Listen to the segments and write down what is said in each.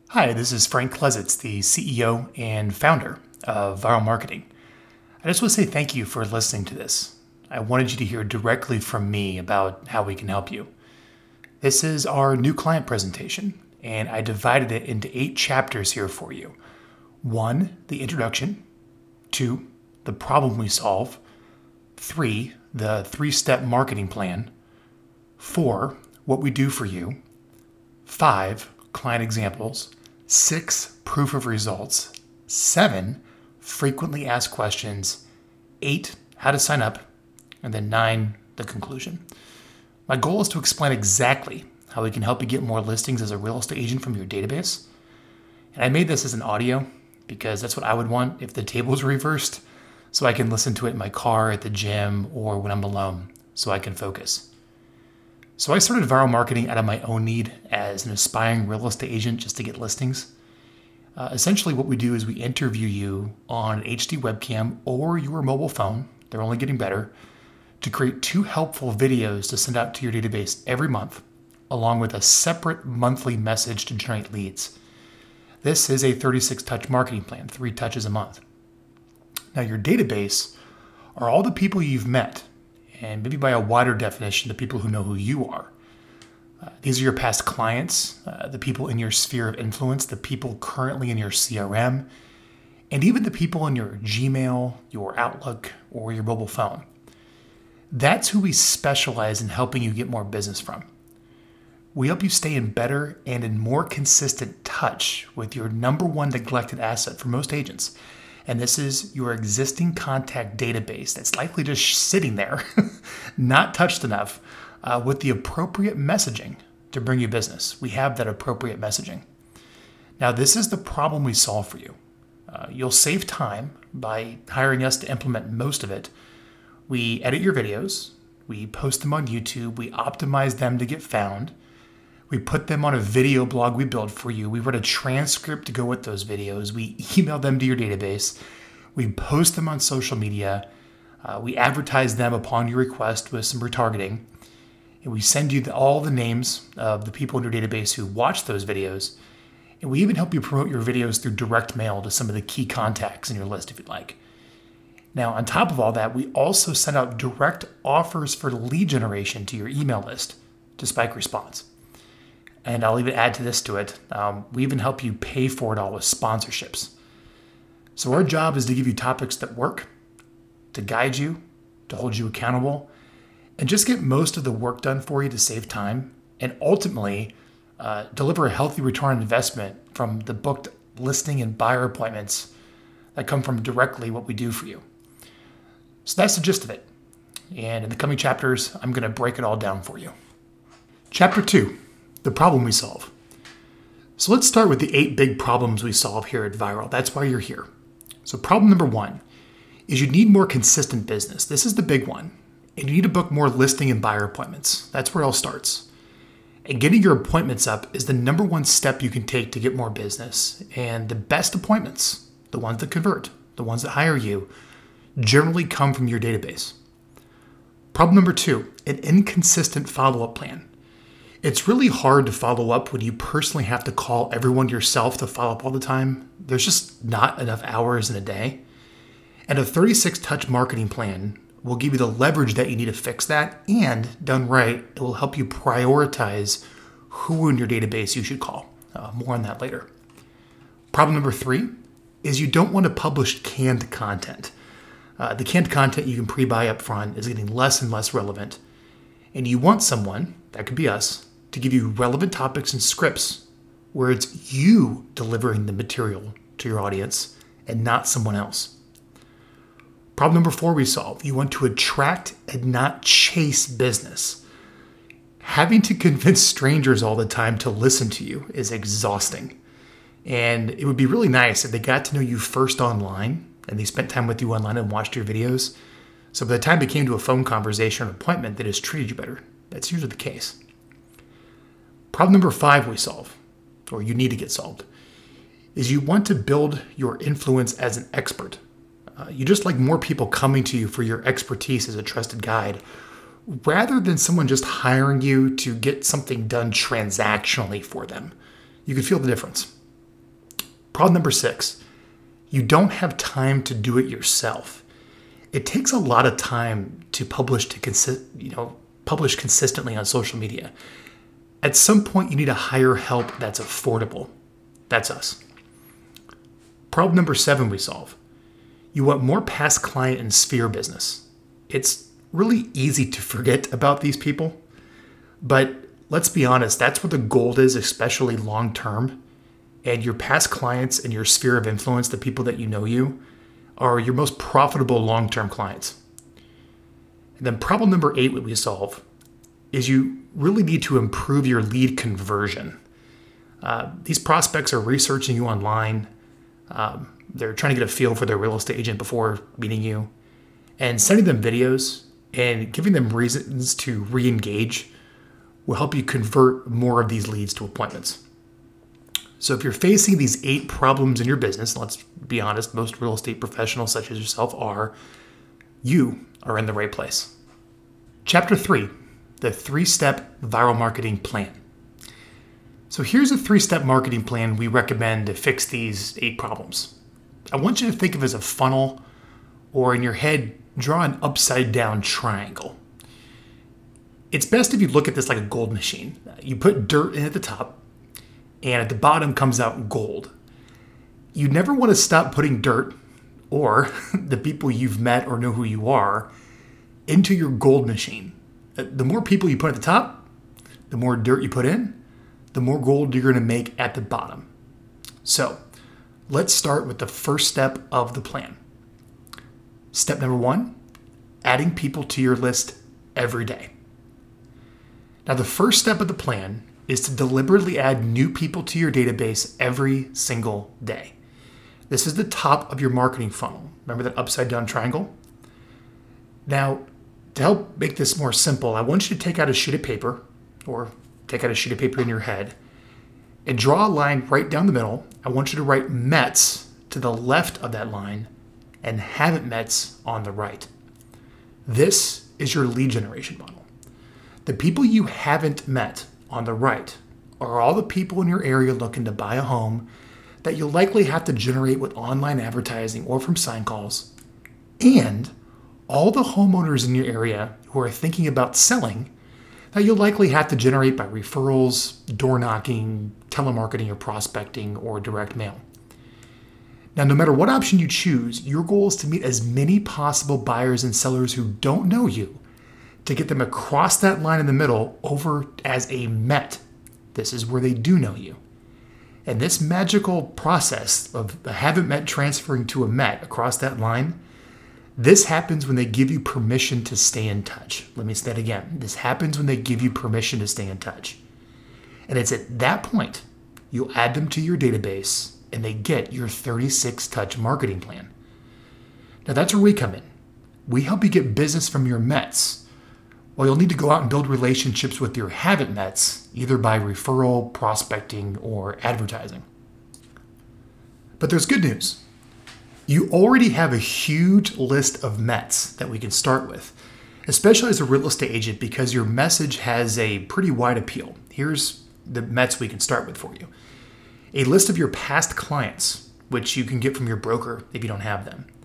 Hi, this is Frank Klesitz, the CEO and founder of Viral Marketing. I just want to say thank you for listening to this. I wanted you to hear directly from me about how we can help you. This is our new client presentation, and I divided it into 8 chapters here for you. 1, the introduction. 2, the problem we solve. 3, the 3-step marketing plan. 4, what we do for you. 5, client examples. 6, proof of results. 7, frequently asked questions. 8, how to sign up. And then 9, the conclusion. My goal is to explain exactly how we can help you get more listings as a real estate agent from your database. And I made this as an audio because that's what I would want if the tables were reversed, so I can listen to it in my car, at the gym, or when I'm alone, so I can focus. So I started Viral Marketing out of my own need as an aspiring real estate agent just to get listings. Essentially what we do is we interview you on an HD webcam or your mobile phone, they're only getting better, to create 2 helpful videos to send out to your database every month, along with a separate monthly message to generate leads. This is a 36-touch marketing plan, 3 touches a month. Now your database are all the people you've met, and maybe by a wider definition, the people who know who you are. These are your past clients, the people in your sphere of influence, the people currently in your CRM, and even the people in your Gmail, your Outlook, or your mobile phone. That's who we specialize in helping you get more business from. We help you stay in better and in more consistent touch with your number one neglected asset for most agents. And this is your existing contact database that's likely just sitting there, not touched enough, with the appropriate messaging to bring you business. We have that appropriate messaging. Now, this is the problem we solve for you. You'll save time by hiring us to implement most of it. We edit your videos. We post them on YouTube. We optimize them to get found. We put them on a video blog we build for you. We write a transcript to go with those videos. We email them to your database. We post them on social media. We advertise them upon your request with some retargeting. And we send you all the names of the people in your database who watch those videos. And we even help you promote your videos through direct mail to some of the key contacts in your list if you'd like. Now, on top of all that, we also send out direct offers for lead generation to your email list to spike response. And I'll even add to this to it. We even help you pay for it all with sponsorships. So our job is to give you topics that work, to guide you, to hold you accountable, and just get most of the work done for you to save time, and ultimately deliver a healthy return on investment from the booked listing and buyer appointments that come from directly what we do for you. So that's the gist of it. And in the coming chapters, I'm going to break it all down for you. Chapter 2. The problem we solve. So let's start with the 8 big problems we solve here at Viral. That's why you're here. So problem number 1 is you need more consistent business. This is the big one. And you need to book more listing and buyer appointments. That's where it all starts. And getting your appointments up is the number 1 step you can take to get more business. And the best appointments, the ones that convert, the ones that hire you, generally come from your database. Problem number 2, an inconsistent follow-up plan. It's really hard to follow up when you personally have to call everyone yourself to follow up all the time. There's just not enough hours in a day. And a 36-touch marketing plan will give you the leverage that you need to fix that, and done right, it will help you prioritize who in your database you should call. More on that later. Problem number 3 is you don't want to publish canned content. The canned content you can pre-buy up front is getting less and less relevant. And you want someone, that could be us, to give you relevant topics and scripts where it's you delivering the material to your audience and not someone else. Problem number 4 we solve. You want to attract and not chase business. Having to convince strangers all the time to listen to you is exhausting. And it would be really nice if they got to know you first online and they spent time with you online and watched your videos. So by the time it came to a phone conversation or an appointment, they just treated you better. That's usually the case. Problem number 5 we solve, or you need to get solved, is you want to build your influence as an expert. You just like more people coming to you for your expertise as a trusted guide, rather than someone just hiring you to get something done transactionally for them. You can feel the difference. Problem number 6, you don't have time to do it yourself. It takes a lot of time to publish consistently on social media. At some point, you need to hire help that's affordable. That's us. Problem number 7 we solve. You want more past client and sphere business. It's really easy to forget about these people, but let's be honest, that's where the gold is, especially long term. And your past clients and your sphere of influence, the people that you know you, are your most profitable long-term clients. And then problem number 8, what we solve, is you really need to improve your lead conversion. These prospects are researching you online. They're trying to get a feel for their real estate agent before meeting you. And sending them videos and giving them reasons to re-engage will help you convert more of these leads to appointments. So if you're facing these 8 problems in your business, let's be honest, most real estate professionals such as yourself are, you are in the right place. Chapter 3, the 3-step viral marketing plan. So here's a 3-step marketing plan we recommend to fix these 8 problems. I want you to think of it as a funnel, or in your head, draw an upside down triangle. It's best if you look at this like a gold machine. You put dirt in at the top, and at the bottom comes out gold. You never want to stop putting dirt, or the people you've met or know who you are, into your gold machine. The more people you put at the top, the more dirt you put in, the more gold you're going to make at the bottom. So let's start with the first step of the plan. Step number 1, adding people to your list every day. Now, the first step of the plan is to deliberately add new people to your database every single day. This is the top of your marketing funnel. Remember that upside down triangle? Now, to help make this more simple, I want you to take out a sheet of paper, or take out a sheet of paper in your head, and draw a line right down the middle. I want you to write METs to the left of that line and haven't METs on the right. This is your lead generation model. The people you haven't met on the right are all the people in your area looking to buy a home that you'll likely have to generate with online advertising or from sign calls, and all the homeowners in your area who are thinking about selling that you'll likely have to generate by referrals, door knocking, telemarketing or prospecting, or direct mail. Now, no matter what option you choose, your goal is to meet as many possible buyers and sellers who don't know you to get them across that line in the middle over as a MET. This is where they do know you. And this magical process of a haven't met transferring to a MET across that line, this happens when they give you permission to stay in touch. Let me say that again. This happens when they give you permission to stay in touch. And it's at that point you'll add them to your database and they get your 36-touch marketing plan. Now that's where we come in. We help you get business from your METs. Well, you'll need to go out and build relationships with your haven't METs, either by referral, prospecting, or advertising. But there's good news. You already have a huge list of METs that we can start with, especially as a real estate agent, because your message has a pretty wide appeal. Here's the METs we can start with for you. A list of your past clients, which you can get from your broker if you don't have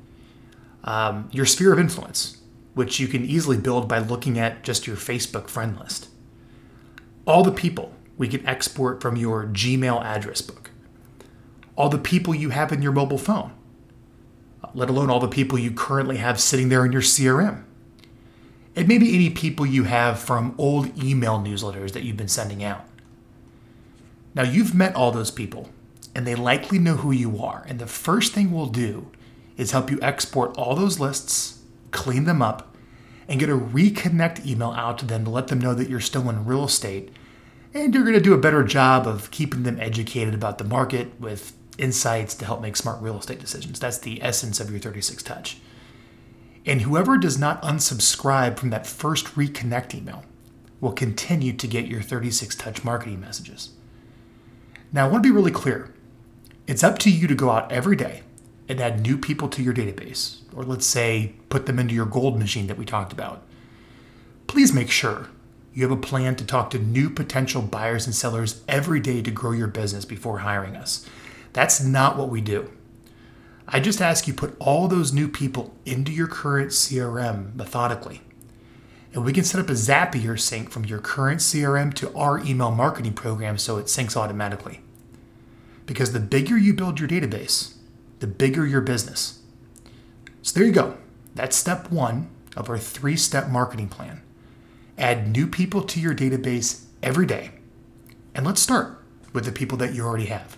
them. Your sphere of influence, which you can easily build by looking at just your Facebook friend list. All the people we can export from your Gmail address book. All the people you have in your mobile phone, let alone all the people you currently have sitting there in your CRM. And maybe any people you have from old email newsletters that you've been sending out. Now, you've met all those people, and they likely know who you are. And the first thing we'll do is help you export all those lists, clean them up, and get a reconnect email out to them to let them know that you're still in real estate. And you're going to do a better job of keeping them educated about the market with insights to help make smart real estate decisions. That's the essence of your 36 touch. And whoever does not unsubscribe from that first reconnect email will continue to get your 36 touch marketing messages. Now, I want to be really clear. It's up to you to go out every day and add new people to your database, or let's say put them into your gold machine that we talked about. Please make sure you have a plan to talk to new potential buyers and sellers every day to grow your business before hiring us. That's not what we do. I just ask you put all those new people into your current CRM methodically. And we can set up a Zapier sync from your current CRM to our email marketing program so it syncs automatically. Because the bigger you build your database, the bigger your business. So there you go. That's step 1 of our 3-step marketing plan. Add new people to your database every day. And let's start with the people that you already have.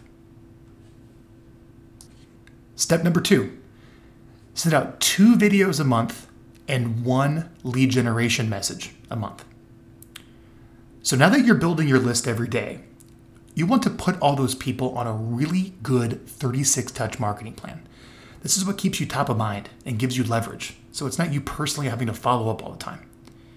Step number 2, send out 2 videos a month and 1 lead generation message a month. So now that you're building your list every day, you want to put all those people on a really good 36-touch marketing plan. This is what keeps you top of mind and gives you leverage, so it's not you personally having to follow up all the time.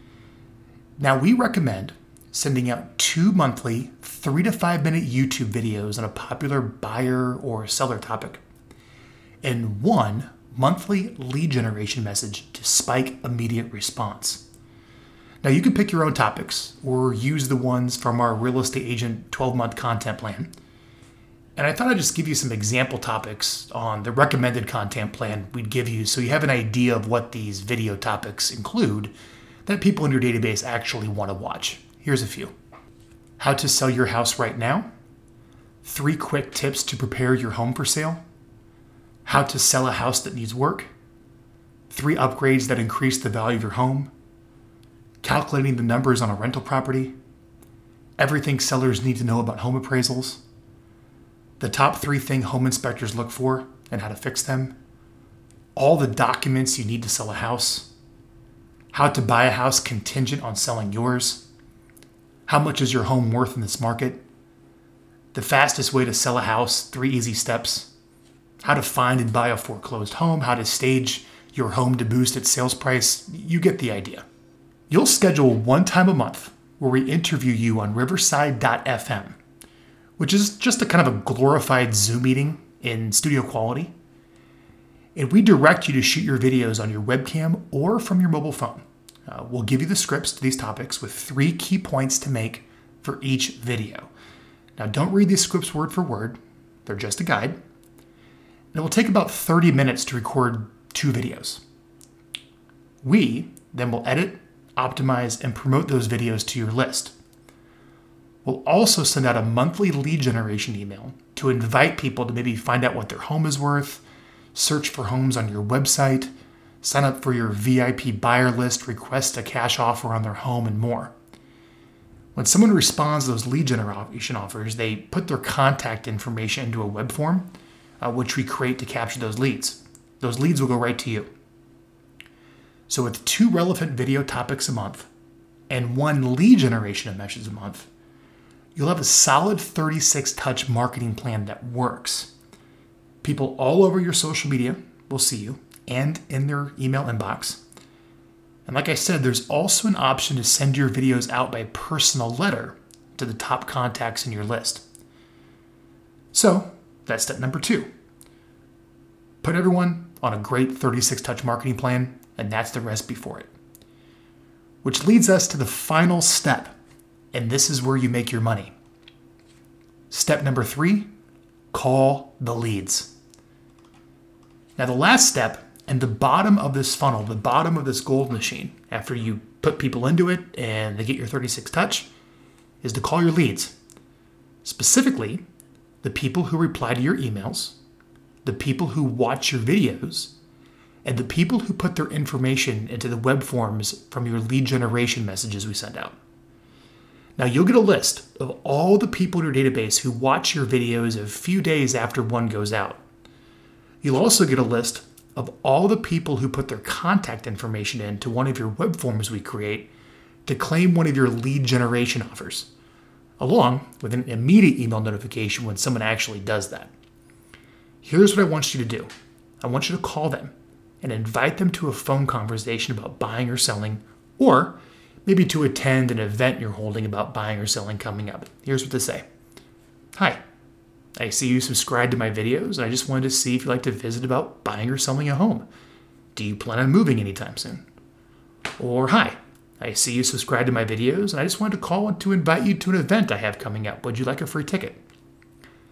Now, we recommend sending out 2 monthly 3 to 5 minute YouTube videos on a popular buyer or seller topic, and 1 monthly lead generation message to spike immediate response. Now, you can pick your own topics or use the ones from our real estate agent 12-month content plan. And I thought I'd just give you some example topics on the recommended content plan we'd give you so you have an idea of what these video topics include that people in your database actually want to watch. Here's a few. How to sell your house right now. 3 quick tips to prepare your home for sale. How to sell a house that needs work. 3 upgrades that increase the value of your home. Calculating the numbers on a rental property. Everything sellers need to know about home appraisals. The top 3 things home inspectors look for and how to fix them. All the documents you need to sell a house. How to buy a house contingent on selling yours. How much is your home worth in this market? The fastest way to sell a house, 3 easy steps. How to find and buy a foreclosed home, how to stage your home to boost its sales price. You get the idea. You'll schedule 1 time a month where we interview you on Riverside.fm, which is just a kind of a glorified Zoom meeting in studio quality. And we direct you to shoot your videos on your webcam or from your mobile phone. We'll give you the scripts to these topics with 3 key points to make for each video. Now, don't read these scripts word for word. They're just a guide. And it will take about 30 minutes to record 2 videos. We then will edit, optimize, and promote those videos to your list. We'll also send out a monthly lead generation email to invite people to maybe find out what their home is worth, search for homes on your website, sign up for your VIP buyer list, request a cash offer on their home, and more. When someone responds to those lead generation offers, they put their contact information into a web form, which we create to capture those leads. Those leads will go right to you. So with 2 relevant video topics a month and 1 lead generation message a month, you'll have a solid 36-touch marketing plan that works. People all over your social media will see you and in their email inbox. And like I said, there's also an option to send your videos out by personal letter to the top contacts in your list. So that's step number 2. Put everyone on a great 36-touch marketing plan, and that's the recipe for it. Which leads us to the final step, and this is where you make your money. Step number 3, call the leads. Now the last step and the bottom of this funnel, the bottom of this gold machine, after you put people into it and they get your 36 touch, is to call your leads. Specifically, the people who reply to your emails, the people who watch your videos, and the people who put their information into the web forms from your lead generation messages we send out. Now you'll get a list of all the people in your database who watch your videos a few days after one goes out. You'll also get a list of all the people who put their contact information into one of your web forms we create to claim one of your lead generation offers, along with an immediate email notification when someone actually does that. Here's what I want you to do. I want you to call them and invite them to a phone conversation about buying or selling, or maybe to attend an event you're holding about buying or selling coming up. Here's what to say. Hi, I see you subscribe to my videos, and I just wanted to see if you'd like to visit about buying or selling a home. Do you plan on moving anytime soon? Or hi, I see you subscribe to my videos, and I just wanted to call to invite you to an event I have coming up. Would you like a free ticket?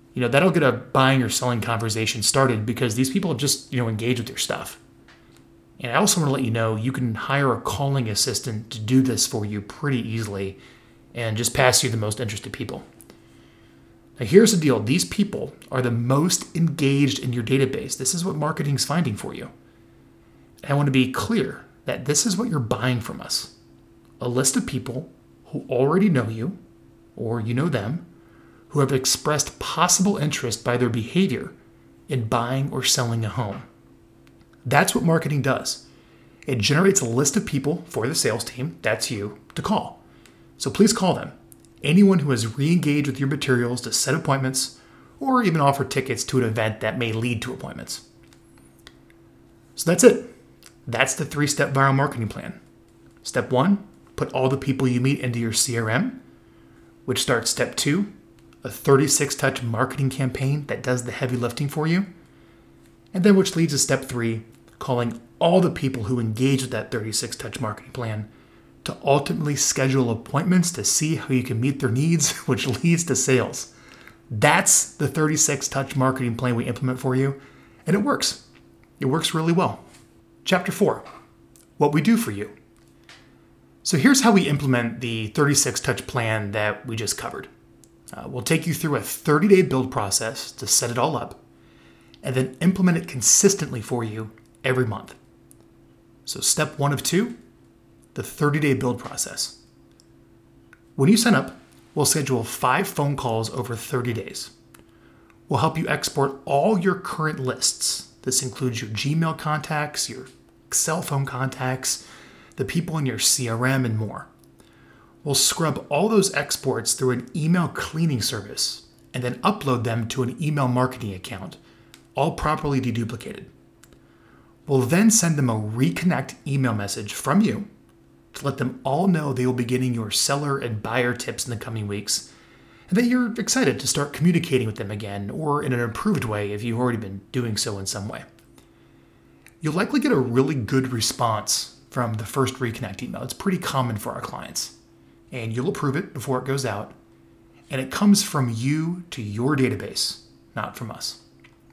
That'll get a buying or selling conversation started because these people just, engage with your stuff. And I also want to let you know you can hire a calling assistant to do this for you pretty easily and just pass you the most interested people. Now, here's the deal. These people are the most engaged in your database. This is what marketing's finding for you. And I want to be clear that this is what you're buying from us. A list of people who already know you, or you know them, who have expressed possible interest by their behavior in buying or selling a home. That's what marketing does. It generates a list of people for the sales team, that's you, to call. So please call them. Anyone who has re-engaged with your materials to set appointments or even offer tickets to an event that may lead to appointments. So that's it. That's the 3-step viral marketing plan. Step 1, put all the people you meet into your CRM, which starts step 2, a 36-touch marketing campaign that does the heavy lifting for you. And then which leads to step 3, calling all the people who engage with that 36-touch marketing plan to ultimately schedule appointments to see how you can meet their needs, which leads to sales. That's the 36-touch marketing plan we implement for you, and it works. It works really well. Chapter 4, what we do for you. So here's how we implement the 36-touch plan that we just covered. We'll take you through a 30-day build process to set it all up, and then implement it consistently for you every month. So step 1 of 2, the 30-day build process. When you sign up, we'll schedule 5 phone calls over 30 days. We'll help you export all your current lists. This includes your Gmail contacts, your cell phone contacts, the people in your CRM, and more. We'll scrub all those exports through an email cleaning service and then upload them to an email marketing account, all properly deduplicated. We'll then send them a reconnect email message from you to let them all know they will be getting your seller and buyer tips in the coming weeks, and that you're excited to start communicating with them again, or in an improved way if you've already been doing so in some way. You'll likely get a really good response from the first reconnect email. It's pretty common for our clients. And you'll approve it before it goes out. And it comes from you to your database, not from us.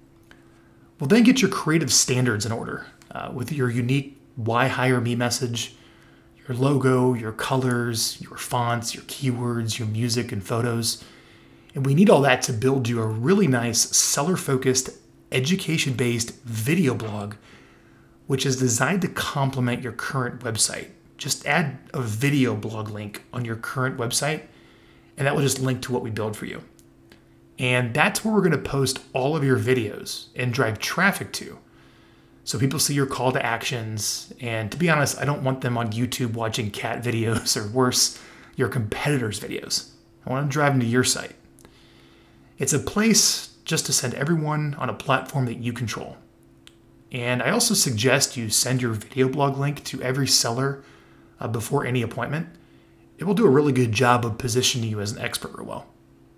We'll then get your creative standards in order with your unique Why Hire Me message, your logo, your colors, your fonts, your keywords, your music, and photos. And we need all that to build you a really nice seller-focused, education-based video blog, which is designed to complement your current website. Just add a video blog link on your current website, and that will just link to what we build for you. And that's where we're going to post all of your videos and drive traffic to. So people see your call to actions. And to be honest, I don't want them on YouTube watching cat videos or worse, your competitors' videos. I want to drive them to your site. It's a place just to send everyone on a platform that you control. And I also suggest you send your video blog link to every seller before any appointment. It will do a really good job of positioning you as an expert real well.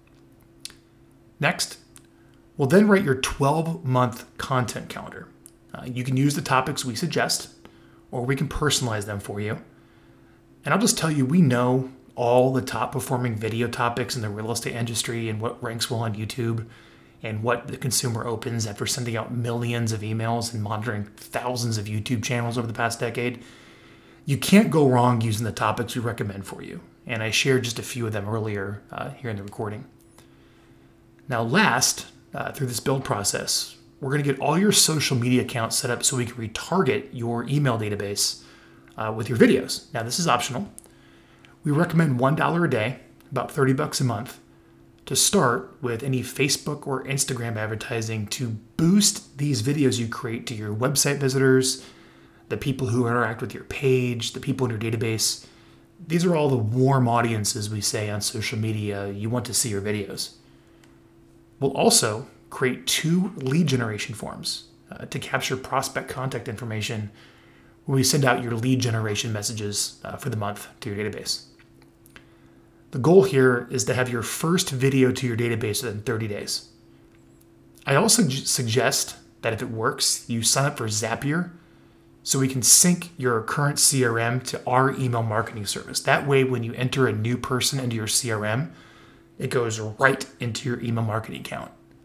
Next, we'll then write your 12-month content calendar. You can use the topics we suggest, or we can personalize them for you. And I'll just tell you, we know all the top performing video topics in the real estate industry and what ranks well on YouTube and what the consumer opens after sending out millions of emails and monitoring thousands of YouTube channels over the past decade. You can't go wrong using the topics we recommend for you. And I shared just a few of them earlier here in the recording. Now last, through this build process, we're going to get all your social media accounts set up so we can retarget your email database with your videos. Now this is optional. We recommend $1 a day, about $30 a month, to start with any Facebook or Instagram advertising to boost these videos you create to your website visitors, the people who interact with your page, the people in your database. These are all the warm audiences we say on social media you want to see your videos. We'll also create 2 lead generation forms to capture prospect contact information when we send out your lead generation messages for the month to your database. The goal here is to have your first video to your database within 30 days. I also suggest that if it works, you sign up for Zapier so we can sync your current CRM to our email marketing service. That way, when you enter a new person into your CRM, it goes right into your email marketing account.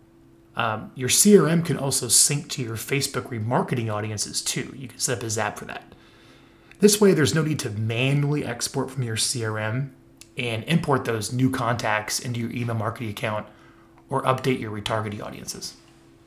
Your CRM can also sync to your Facebook remarketing audiences too. You can set up a Zap for that. This way, there's no need to manually export from your CRM and import those new contacts into your email marketing account or update your retargeting audiences.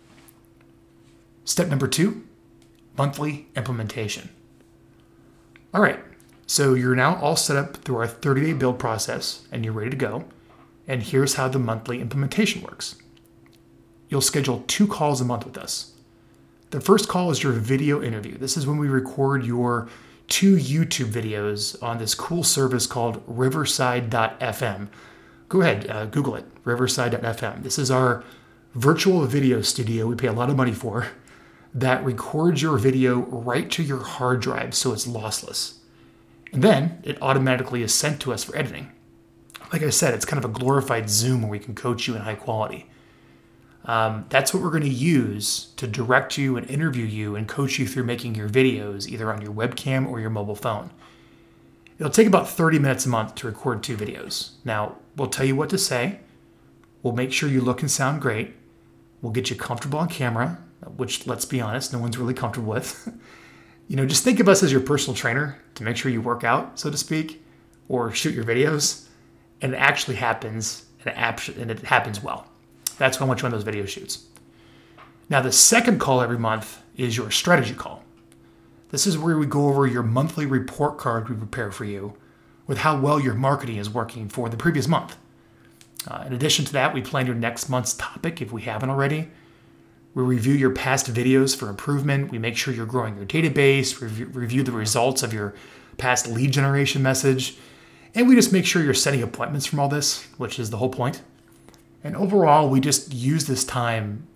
Step number 2, monthly implementation. All right, so you're now all set up through our 30-day build process and you're ready to go. And here's how the monthly implementation works. You'll schedule 2 calls a month with us. The first call is your video interview. This is when we record your 2 YouTube videos on this cool service called Riverside.fm. Go ahead, Google it, Riverside.fm. This is our virtual video studio we pay a lot of money for that records your video right to your hard drive so it's lossless. And then it automatically is sent to us for editing. Like I said, it's kind of a glorified Zoom where we can coach you in high quality. That's what we're going to use to direct you and interview you and coach you through making your videos either on your webcam or your mobile phone. It'll take about 30 minutes a month to record 2 videos. Now, we'll tell you what to say. We'll make sure you look and sound great. We'll get you comfortable on camera, which, let's be honest, no one's really comfortable with. Just think of us as your personal trainer to make sure you work out, so to speak, or shoot your videos. And it actually happens, and it happens well. That's why I want you on those video shoots. Now, the second call every month is your strategy call. This is where we go over your monthly report card we prepare for you with how well your marketing is working for the previous month. In addition to that, we plan your next month's topic if we haven't already. We review your past videos for improvement. We make sure you're growing your database, review the results of your past lead generation message, and we just make sure you're setting appointments from all this, which is the whole point. And overall, we just use this time,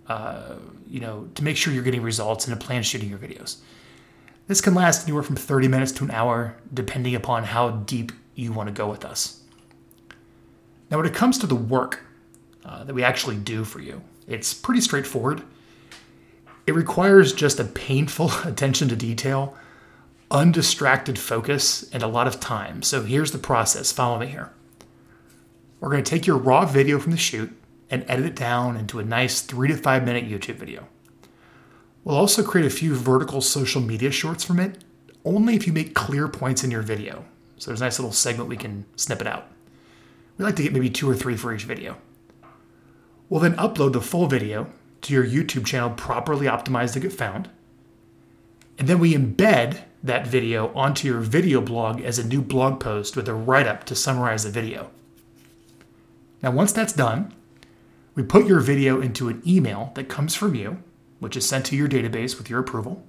to make sure you're getting results and to plan shooting your videos. This can last anywhere from 30 minutes to an hour, depending upon how deep you want to go with us. Now, when it comes to the work that we actually do for you, it's pretty straightforward. It requires just a painful attention to detail, undistracted focus, and a lot of time. So here's the process. Follow me here. We're going to take your raw video from the shoot and edit it down into a nice 3 to 5 minute YouTube video. We'll also create a few vertical social media shorts from it, only if you make clear points in your video. So there's a nice little segment we can snip it out. We like to get maybe 2 or 3 for each video. We'll then upload the full video to your YouTube channel properly optimized to get found. And then we embed that video onto your video blog as a new blog post with a write-up to summarize the video. Now, once that's done, we put your video into an email that comes from you, which is sent to your database with your approval.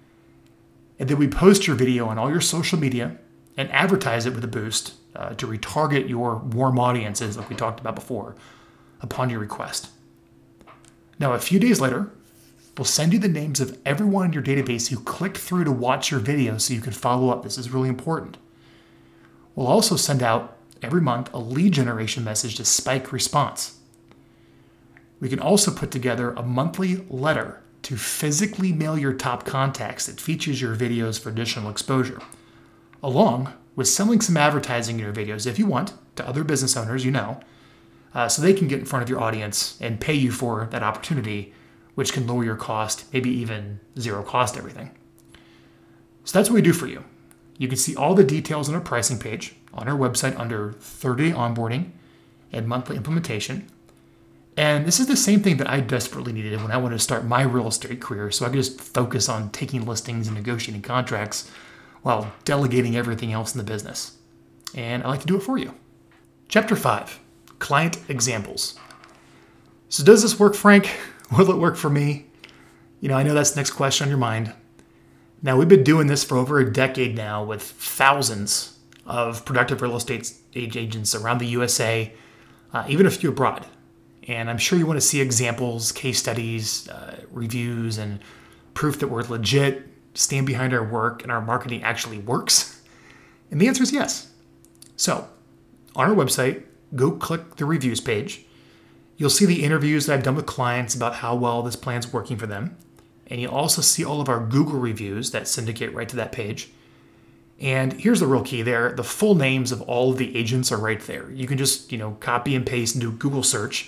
And then we post your video on all your social media and advertise it with a boost to retarget your warm audiences, like we talked about before, upon your request. Now, a few days later, we'll send you the names of everyone in your database who clicked through to watch your video so you can follow up. This is really important. We'll also send out every month a lead generation message to spike response. We can also put together a monthly letter to physically mail your top contacts that features your videos for additional exposure, along with selling some advertising in your videos if you want to other business owners so they can get in front of your audience and pay you for that opportunity, which can lower your cost, maybe even zero cost everything. So that's what we do for you. You can see all the details on our pricing page on our website under 30-day onboarding and monthly implementation. And this is the same thing that I desperately needed when I wanted to start my real estate career, so I could just focus on taking listings and negotiating contracts while delegating everything else in the business. And I like to do it for you. Chapter 5, Client Examples. So does this work, Frank? Will it work for me? I know that's the next question on your mind. Now, we've been doing this for over a decade now with thousands of productive real estate agents around the USA, even a few abroad. And I'm sure you want to see examples, case studies, reviews, and proof that we're legit, stand behind our work, and our marketing actually works. And the answer is yes. So, on our website, go click the reviews page. You'll see the interviews that I've done with clients about how well this plan's working for them. And you'll also see all of our Google reviews that syndicate right to that page. And here's the real key there. The full names of all of the agents are right there. You can just, copy and paste and do a Google search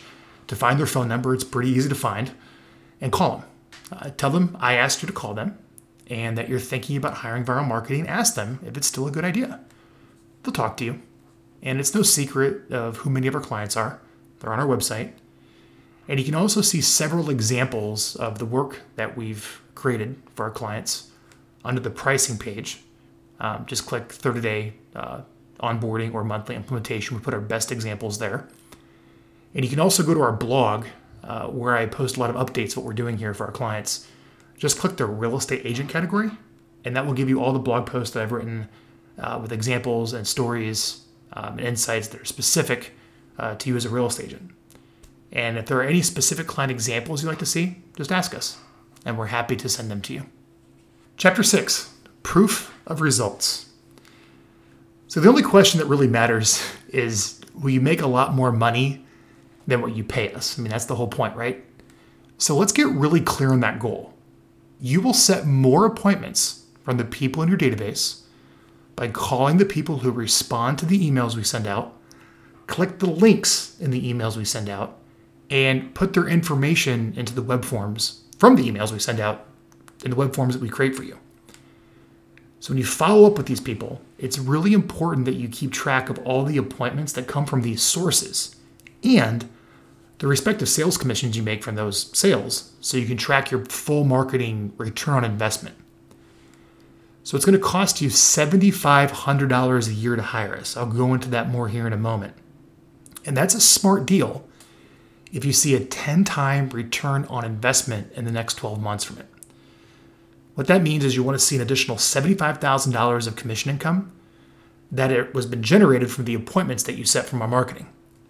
to find their phone number. It's pretty easy to find. And call them. Tell them I asked you to call them and that you're thinking about hiring Viral Marketing. Ask them if it's still a good idea. They'll talk to you. And it's no secret of who many of our clients are. They're on our website. And you can also see several examples of the work that we've created for our clients under the pricing page. Just click 30-day onboarding or monthly implementation. We put our best examples there. And you can also go to our blog where I post a lot of updates of what we're doing here for our clients. Just click the real estate agent category, and that will give you all the blog posts that I've written with examples and stories and insights that are specific to you as a real estate agent. And if there are any specific client examples you'd like to see, just ask us, and we're happy to send them to you. Chapter 6, Proof of Results. So the only question that really matters is, will you make a lot more money than what you pay us? I mean, that's the whole point, right? So let's get really clear on that goal. You will set more appointments from the people in your database by calling the people who respond to the emails we send out, click the links in the emails we send out, and put their information into the web forms from the emails we send out in the web forms that we create for you. So when you follow up with these people, it's really important that you keep track of all the appointments that come from these sources and the respective sales commissions you make from those sales so you can track your full marketing return on investment. So it's going to cost you $7,500 a year to hire us. I'll go into that more here in a moment. And that's a smart deal if you see a 10-time return on investment in the next 12 months from it. What that means is you want to see an additional $75,000 of commission income that it was been generated from the appointments that you set from our marketing.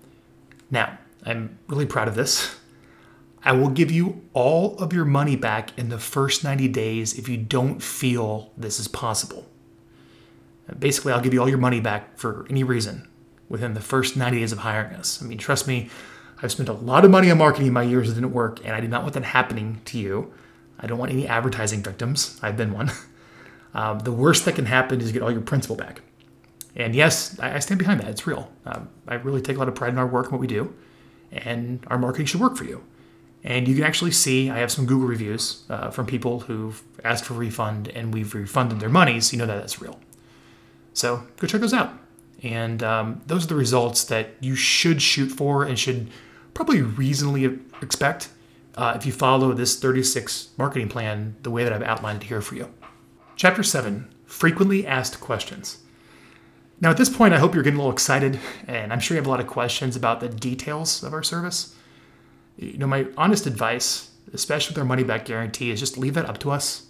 Now, I'm really proud of this. I will give you all of your money back in the first 90 days if you don't feel this is possible. Basically, I'll give you all your money back for any reason within the first 90 days of hiring us. I mean, trust me, I've spent a lot of money on marketing in my years that didn't work, and I did not want that happening to you. I don't want any advertising victims. I've been one. The worst that can happen is you get all your principal back. And yes, I stand behind that. It's real. I really take a lot of pride in our work and what we do, and our marketing should work for you. And you can actually see I have some Google reviews from people who've asked for a refund, and we've refunded their money, so you know that that's real. So go check those out. And those are the results that you should shoot for and should probably reasonably expect if you follow this 36 marketing plan the way that I've outlined it here for you. Chapter 7, Frequently Asked Questions. Now at this point, I hope you're getting a little excited, and I'm sure you have a lot of questions about the details of our service. You know, my honest advice, especially with our money-back guarantee, is just leave that up to us.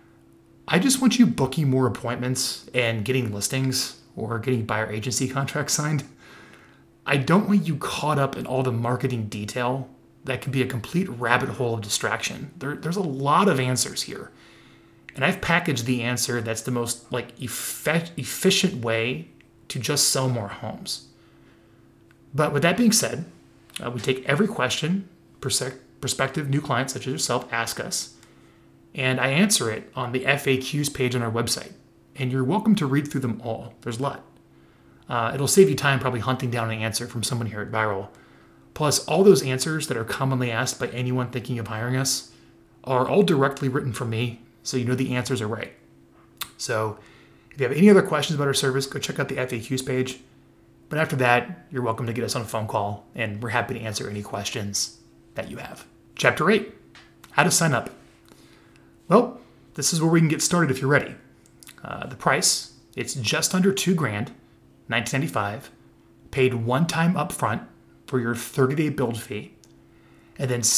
I just want you booking more appointments and getting listings or getting buyer agency contracts signed. I don't want you caught up in all the marketing detail that can be a complete rabbit hole of distraction. There's a lot of answers here. And I've packaged the answer that's the most efficient way to just sell more homes. But with that being said, we take every question prospective new clients such as yourself ask us, and I answer it on the FAQs page on our website. And you're welcome to read through them all. There's a lot. It'll save you time probably hunting down an answer from someone here at Viral. Plus, all those answers that are commonly asked by anyone thinking of hiring us are all directly written from me, so you know the answers are right. So if you have any other questions about our service, go check out the FAQs page. But after that, you're welcome to get us on a phone call, and we're happy to answer any questions that you have. Chapter 8, How to Sign Up. Well, this is where we can get started if you're ready. The price, it's just under $2,000, $19.95, paid one time upfront for your 30-day build fee, and then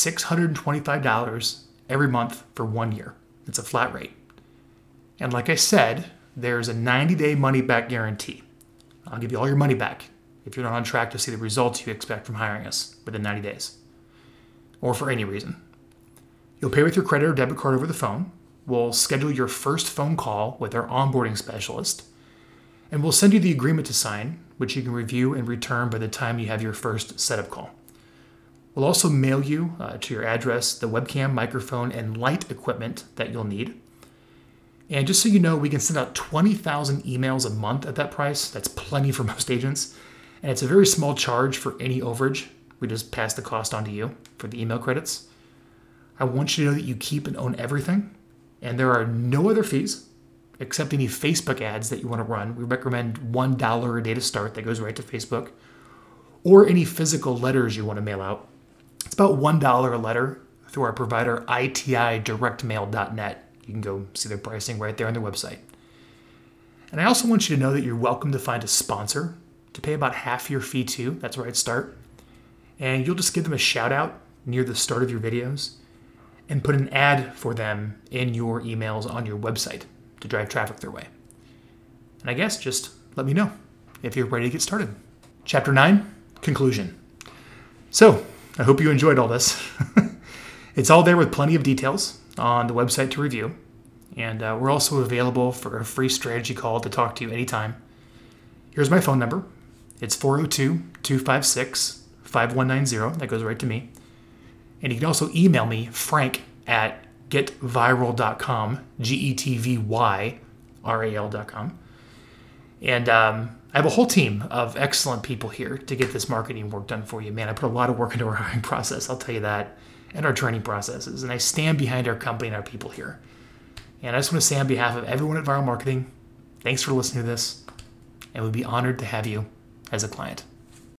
$625 every month for 1 year. It's a flat rate. And like I said, there's a 90-day money-back guarantee. I'll give you all your money back if you're not on track to see the results you expect from hiring us within 90 days, or for any reason. You'll pay with your credit or debit card over the phone. We'll schedule your first phone call with our onboarding specialist, and we'll send you the agreement to sign, which you can review and return by the time you have your first setup call. We'll also mail you to your address the webcam, microphone, and light equipment that you'll need. And just so you know, we can send out 20,000 emails a month at that price. That's plenty for most agents. And it's a very small charge for any overage. We just pass the cost on to you for the email credits. I want you to know that you keep and own everything, and there are no other fees except any Facebook ads that you want to run. We recommend $1 a day to start. That goes right to Facebook. Or any physical letters you want to mail out. It's about $1 a letter through our provider, itidirectmail.net. You can go see their pricing right there on their website. And I also want you to know that you're welcome to find a sponsor to pay about half your fee too. That's where I'd start. And you'll just give them a shout out near the start of your videos and put an ad for them in your emails on your website to drive traffic their way. And I guess just let me know if you're ready to get started. Chapter 9, Conclusion. So, I hope you enjoyed all this. It's all there with plenty of details on the website to review. And we're also available for a free strategy call to talk to you anytime. Here's my phone number. It's 402-256-5190. That goes right to me. And you can also email me, frank@getvyral.com, GETVYRAL.com. And I have a whole team of excellent people here to get this marketing work done for you. Man, I put a lot of work into our hiring process, I'll tell you that, and our training processes. And I stand behind our company and our people here. And I just want to say on behalf of everyone at Viral Marketing, thanks for listening to this, and we'd be honored to have you as a client.